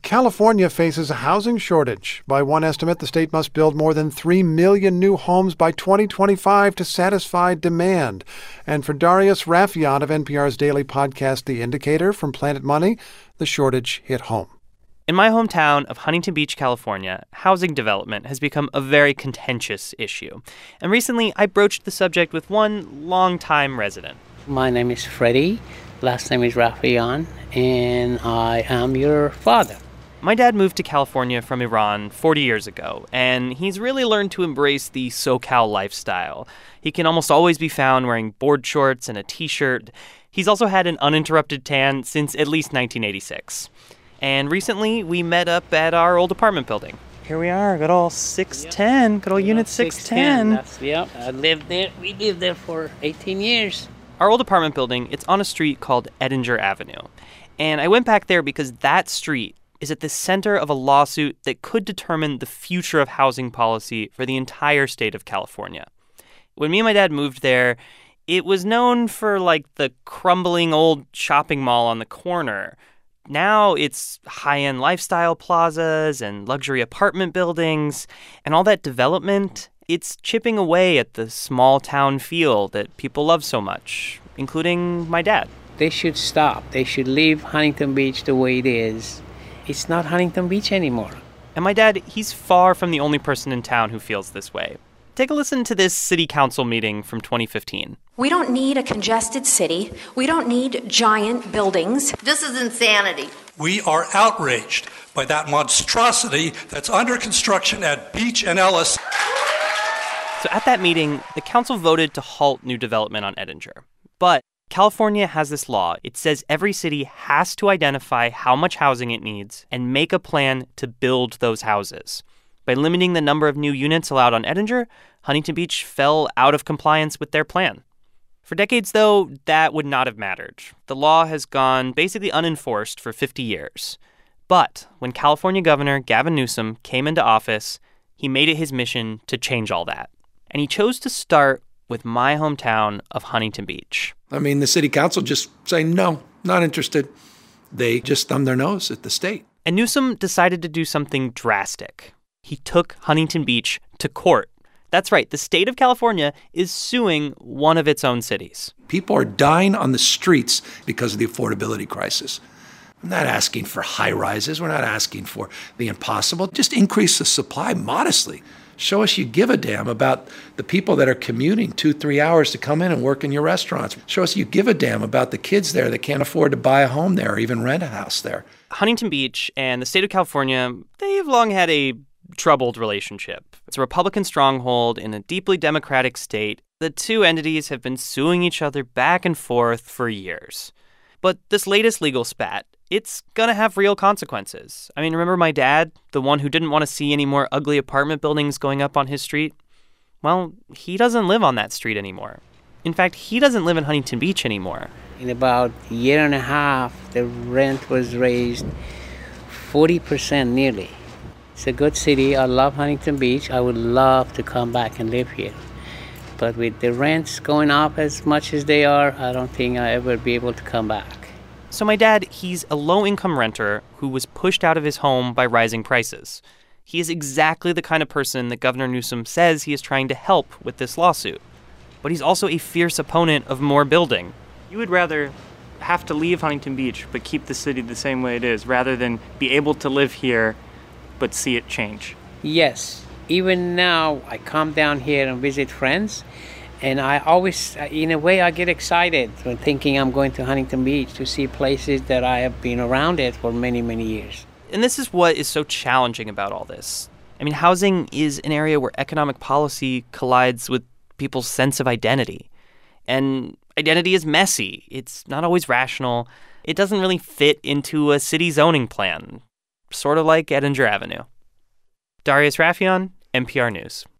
California faces a housing shortage. By one estimate, the state must build more than 3 million new homes by 2025 to satisfy demand. And for Darius Rafieyan of NPR's daily podcast, The Indicator from Planet Money, the shortage hit home. In my hometown of Huntington Beach, California, housing development has become a very contentious issue. And recently, I broached the subject with one longtime resident. My name is Freddie. Last name is Rafieyan, and I am your father. My dad moved to California from Iran 40 years ago, and he's really learned to embrace the SoCal lifestyle. He can almost always be found wearing board shorts and a T-shirt. He's also had an uninterrupted tan since at least 1986. And recently, we met up at our old apartment building. Here we are, good old 610, good old Unit 610. Yep, I lived there. We lived there for 18 years. Our old apartment building, it's on a street called Edinger Avenue. And I went back there because that street is at the center of a lawsuit that could determine the future of housing policy for the entire state of California. When me and my dad moved there, it was known for, like, the crumbling old shopping mall on the corner. Now it's high-end lifestyle plazas and luxury apartment buildings, and all that development, it's chipping away at the small-town feel that people love so much, including my dad. They should stop. They should leave Huntington Beach the way it is. It's not Huntington Beach anymore. And my dad, he's far from the only person in town who feels this way. Take a listen to this city council meeting from 2015. We don't need a congested city. We don't need giant buildings. This is insanity. We are outraged by that monstrosity that's under construction at Beach and Ellis. So at that meeting, the council voted to halt new development on Edinger. But California has this law. It says every city has to identify how much housing it needs and make a plan to build those houses. By limiting the number of new units allowed on Edinger, Huntington Beach fell out of compliance with their plan. For decades, though, that would not have mattered. The law has gone basically unenforced for 50 years. But when California Governor Gavin Newsom came into office, he made it his mission to change all that. And he chose to start with my hometown of Huntington Beach. I mean, the city council just saying, no, not interested. They just thumb their nose at the state. And Newsom decided to do something drastic. He took Huntington Beach to court. That's right, the state of California is suing one of its own cities. People are dying on the streets because of the affordability crisis. I'm not asking for high rises. We're not asking for the impossible. Just increase the supply modestly. Show us you give a damn about the people that are commuting 2-3 hours to come in and work in your restaurants. Show us you give a damn about the kids there that can't afford to buy a home there or even rent a house there. Huntington Beach and the state of California, they've long had a troubled relationship. It's a Republican stronghold in a deeply Democratic state. The two entities have been suing each other back and forth for years. But this latest legal spat, it's going to have real consequences. I mean, remember my dad, the one who didn't want to see any more ugly apartment buildings going up on his street? Well, he doesn't live on that street anymore. In fact, he doesn't live in Huntington Beach anymore. In about a year and a half, the rent was raised 40% nearly. It's a good city. I love Huntington Beach. I would love to come back and live here. But with the rents going up as much as they are, I don't think I'll ever be able to come back. So my dad, he's a low-income renter who was pushed out of his home by rising prices. He is exactly the kind of person that Governor Newsom says he is trying to help with this lawsuit. But he's also a fierce opponent of more building. You would rather have to leave Huntington Beach but keep the city the same way it is rather than be able to live here but see it change? Yes. Even now, I come down here and visit friends, and I always, in a way, I get excited when thinking I'm going to Huntington Beach to see places that I have been around it for many, many years. And this is what is so challenging about all this. I mean, housing is an area where economic policy collides with people's sense of identity. And identity is messy. It's not always rational. It doesn't really fit into a city zoning plan, sort of like Edinger Avenue. Darius Rafieyan, NPR News.